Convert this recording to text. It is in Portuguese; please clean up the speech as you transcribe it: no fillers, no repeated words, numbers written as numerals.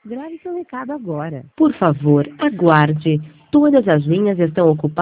Grave seu recado agora. Por favor, aguarde. Todas as linhas estão ocupadas.